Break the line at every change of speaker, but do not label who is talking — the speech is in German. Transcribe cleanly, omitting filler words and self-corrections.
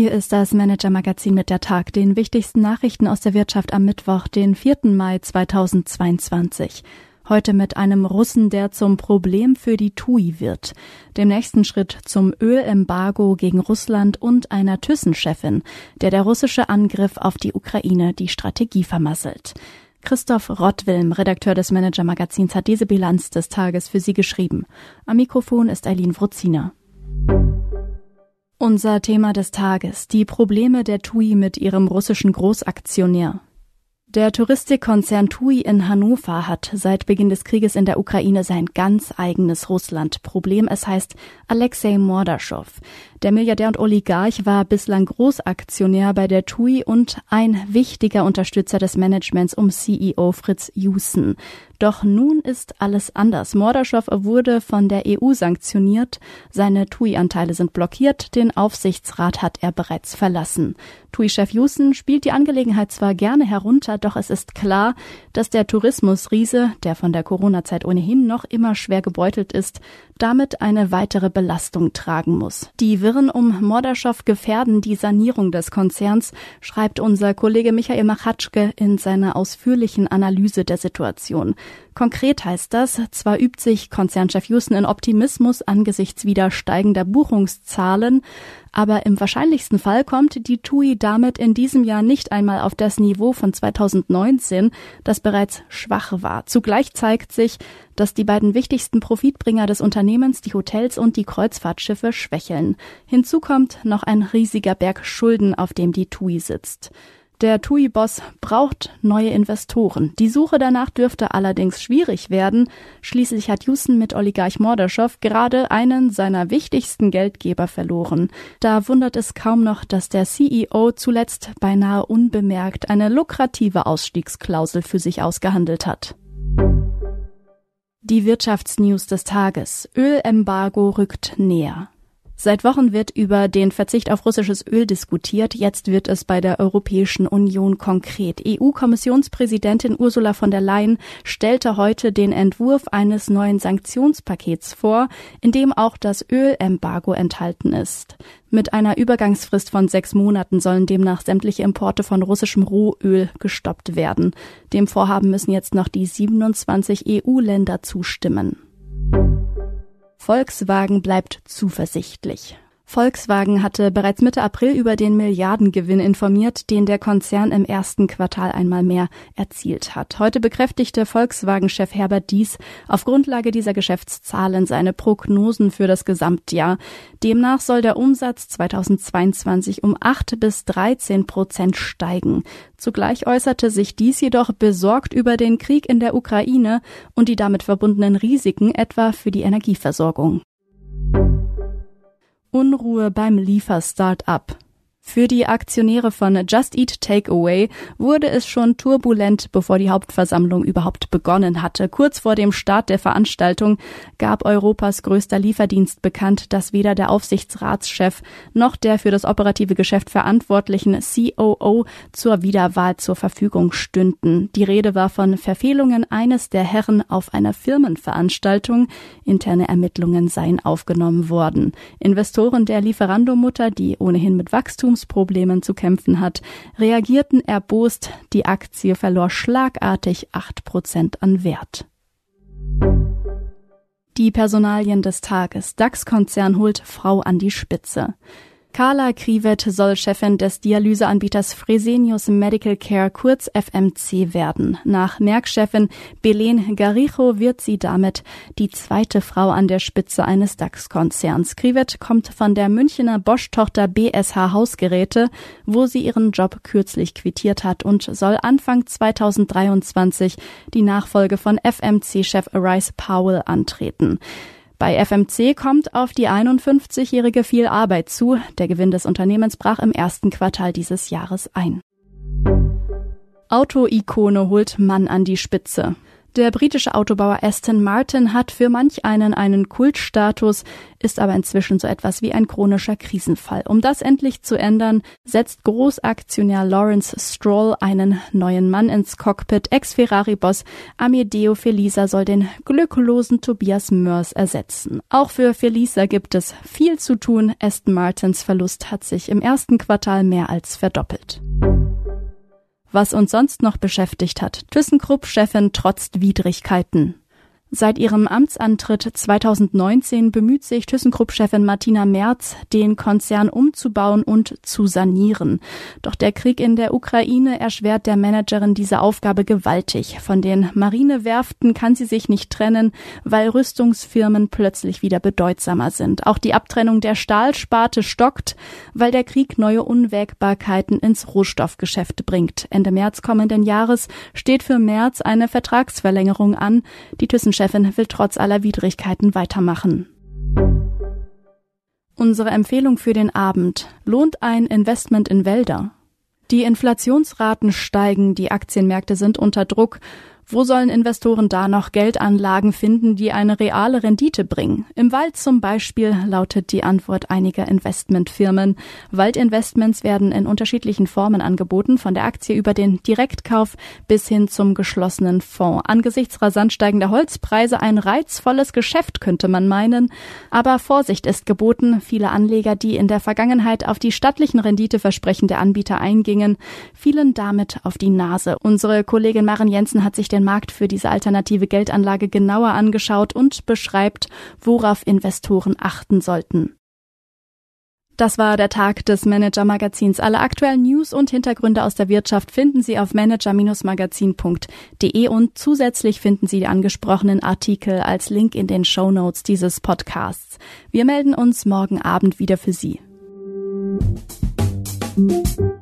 Hier ist das Manager-Magazin mit der Tag, den wichtigsten Nachrichten aus der Wirtschaft am Mittwoch, den 4. Mai 2022. Heute mit einem Russen, der zum Problem für die TUI wird, dem nächsten Schritt zum Ölembargo gegen Russland und einer Thyssen-Chefin, der russische Angriff auf die Ukraine die Strategie vermasselt. Christoph Rottwilm, Redakteur des Manager-Magazins, hat diese Bilanz des Tages für Sie geschrieben. Am Mikrofon ist Eileen Wruzina. Unser Thema des Tages: die Probleme der TUI mit ihrem russischen Großaktionär. Der Touristikkonzern TUI in Hannover hat seit Beginn des Krieges in der Ukraine sein ganz eigenes Russland-Problem. Es heißt Alexei Mordaschow. Der Milliardär und Oligarch war bislang Großaktionär bei der TUI und ein wichtiger Unterstützer des Managements um CEO Fritz Jussen. Doch nun ist alles anders. Mordaschow wurde von der EU sanktioniert, seine TUI-Anteile sind blockiert, den Aufsichtsrat hat er bereits verlassen. TUI-Chef Jussen spielt die Angelegenheit zwar gerne herunter, doch es ist klar, dass der Tourismusriese, der von der Corona-Zeit ohnehin noch immer schwer gebeutelt ist, damit eine weitere Belastung tragen muss. Die Wirren um Mordaschow gefährden die Sanierung des Konzerns, schreibt unser Kollege Michael Machatschke in seiner ausführlichen Analyse der Situation. Konkret heißt das, zwar übt sich Konzernchef Jussen in Optimismus angesichts wieder steigender Buchungszahlen, aber im wahrscheinlichsten Fall kommt die TUI damit in diesem Jahr nicht einmal auf das Niveau von 2019, das bereits schwach war. Zugleich zeigt sich, dass die beiden wichtigsten Profitbringer des Unternehmens, die Hotels und die Kreuzfahrtschiffe, schwächeln. Hinzu kommt noch ein riesiger Berg Schulden, auf dem die TUI sitzt. Der TUI-Boss braucht neue Investoren. Die Suche danach dürfte allerdings schwierig werden. Schließlich hat Jussen mit Oligarch Mordaschow gerade einen seiner wichtigsten Geldgeber verloren. Da wundert es kaum noch, dass der CEO zuletzt beinahe unbemerkt eine lukrative Ausstiegsklausel für sich ausgehandelt hat. Die Wirtschaftsnews des Tages. Ölembargo rückt näher. Seit Wochen wird über den Verzicht auf russisches Öl diskutiert. Jetzt wird es bei der Europäischen Union konkret. EU-Kommissionspräsidentin Ursula von der Leyen stellte heute den Entwurf eines neuen Sanktionspakets vor, in dem auch das Ölembargo enthalten ist. Mit einer Übergangsfrist von 6 Monaten sollen demnach sämtliche Importe von russischem Rohöl gestoppt werden. Dem Vorhaben müssen jetzt noch die 27 EU-Länder zustimmen. Volkswagen bleibt zuversichtlich. Volkswagen hatte bereits Mitte April über den Milliardengewinn informiert, den der Konzern im ersten Quartal einmal mehr erzielt hat. Heute bekräftigte Volkswagen-Chef Herbert Diess auf Grundlage dieser Geschäftszahlen seine Prognosen für das Gesamtjahr. Demnach soll der Umsatz 2022 um 8-13% steigen. Zugleich äußerte sich Diess jedoch besorgt über den Krieg in der Ukraine und die damit verbundenen Risiken, etwa für die Energieversorgung. Unruhe beim Liefer-Start-up. Für die Aktionäre von Just Eat Takeaway wurde es schon turbulent, bevor die Hauptversammlung überhaupt begonnen hatte. Kurz vor dem Start der Veranstaltung gab Europas größter Lieferdienst bekannt, dass weder der Aufsichtsratschef noch der für das operative Geschäft verantwortlichen COO zur Wiederwahl zur Verfügung stünden. Die Rede war von Verfehlungen eines der Herren auf einer Firmenveranstaltung. Interne Ermittlungen seien aufgenommen worden. Investoren der Lieferando-Mutter, die ohnehin mit Wachstumsproblemen zu kämpfen hat, reagierten erbost. Die Aktie verlor schlagartig 8% an Wert. Die Personalien des Tages. DAX-Konzern holt Frau an die Spitze. Carla Kriwet soll Chefin des Dialyseanbieters Fresenius Medical Care, kurz FMC, werden. Nach Merck-Chefin Belén Garijo wird sie damit die zweite Frau an der Spitze eines DAX-Konzerns. Kriwet kommt von der Münchener Bosch-Tochter BSH Hausgeräte, wo sie ihren Job kürzlich quittiert hat, und soll Anfang 2023 die Nachfolge von FMC-Chef Rice Powell antreten. Bei FMC kommt auf die 51-Jährige viel Arbeit zu. Der Gewinn des Unternehmens brach im ersten Quartal dieses Jahres ein. Auto-Ikone holt Mann an die Spitze. Der britische Autobauer Aston Martin hat für manch einen Kultstatus, ist aber inzwischen so etwas wie ein chronischer Krisenfall. Um das endlich zu ändern, setzt Großaktionär Lawrence Stroll einen neuen Mann ins Cockpit. Ex-Ferrari-Boss Amedeo Felisa soll den glücklosen Tobias Moers ersetzen. Auch für Felisa gibt es viel zu tun. Aston Martins Verlust hat sich im ersten Quartal mehr als verdoppelt. Was uns sonst noch beschäftigt hat: ThyssenKrupp-Chefin trotzt Widrigkeiten. Seit ihrem Amtsantritt 2019 bemüht sich ThyssenKrupp-Chefin Martina Merz, den Konzern umzubauen und zu sanieren. Doch der Krieg in der Ukraine erschwert der Managerin diese Aufgabe gewaltig. Von den Marinewerften kann sie sich nicht trennen, weil Rüstungsfirmen plötzlich wieder bedeutsamer sind. Auch die Abtrennung der Stahlsparte stockt, weil der Krieg neue Unwägbarkeiten ins Rohstoffgeschäft bringt. Ende März kommenden Jahres steht für Merz eine Vertragsverlängerung an. Die Thyssen-Chefin will trotz aller Widrigkeiten weitermachen. Unsere Empfehlung für den Abend: Lohnt ein Investment in Wälder? Die Inflationsraten steigen, die Aktienmärkte sind unter Druck. Wo sollen Investoren da noch Geldanlagen finden, die eine reale Rendite bringen? Im Wald zum Beispiel, lautet die Antwort einiger Investmentfirmen. Waldinvestments werden in unterschiedlichen Formen angeboten, von der Aktie über den Direktkauf bis hin zum geschlossenen Fonds. Angesichts rasant steigender Holzpreise ein reizvolles Geschäft, könnte man meinen. Aber Vorsicht ist geboten. Viele Anleger, die in der Vergangenheit auf die stattlichen Renditeversprechen der Anbieter eingingen, fielen damit auf die Nase. Unsere Kollegin Maren Jensen hat sich den Markt für diese alternative Geldanlage genauer angeschaut und beschreibt, worauf Investoren achten sollten. Das war der Tag des Manager-Magazins. Alle aktuellen News und Hintergründe aus der Wirtschaft finden Sie auf manager-magazin.de und zusätzlich finden Sie die angesprochenen Artikel als Link in den Shownotes dieses Podcasts. Wir melden uns morgen Abend wieder für Sie.